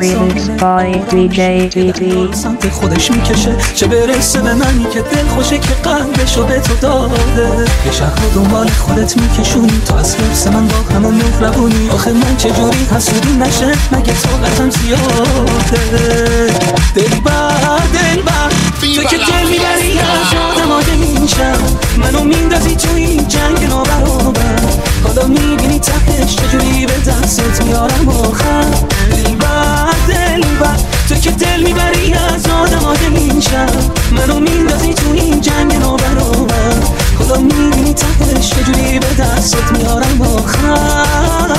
Remixed by DJ TT. سمت خودش میکشه چه برسه به منی که دل خوشه که قلبشو به تو داده. یه شهر رو دنبال خودت میکشونی تو از حرص من با همون مهربونی. آخه من چجوری حسودی نشه مگه طاقتم زیاده. دلبر تو که دل میبری از آدم آدم میشم. منو میندازی تو این جنگ نابرابر. حالا میبینی تهش چجوری به دستت میارم آخر. دلبر تو که دل میبری از آدم آدم میشم. منو میندازی تو این جنگ نابرابر. حالا میبینی تهش چجوری به دستت میارم آخر.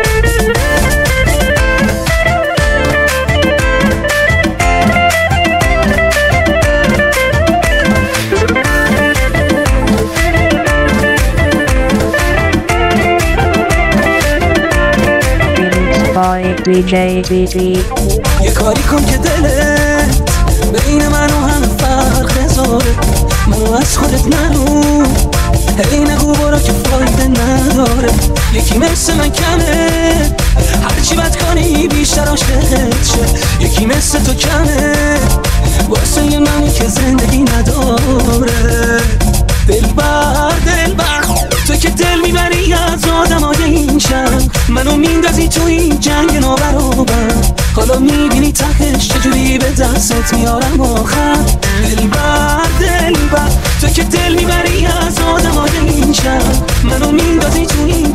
DJ TT. یه کاری کن که دلت بین من و هم فرق بذاره. منو از خودت نرو هی نگو برو که فایده نداره. یکی مثل من کمه هرچی بد کنی بیشتر عاشقت شه. یکی مثل تو کمه واسه یه منی که زندگی نداره. دلبر تو که دل میبری از آدم آدم شم. منو میندازی تو این جنگ نابرابر. حالا میبینی تهش چجوری به دستت میارم آخر. دلبر تو که دل میبری از آدم آدم شم. منو میندازی تو این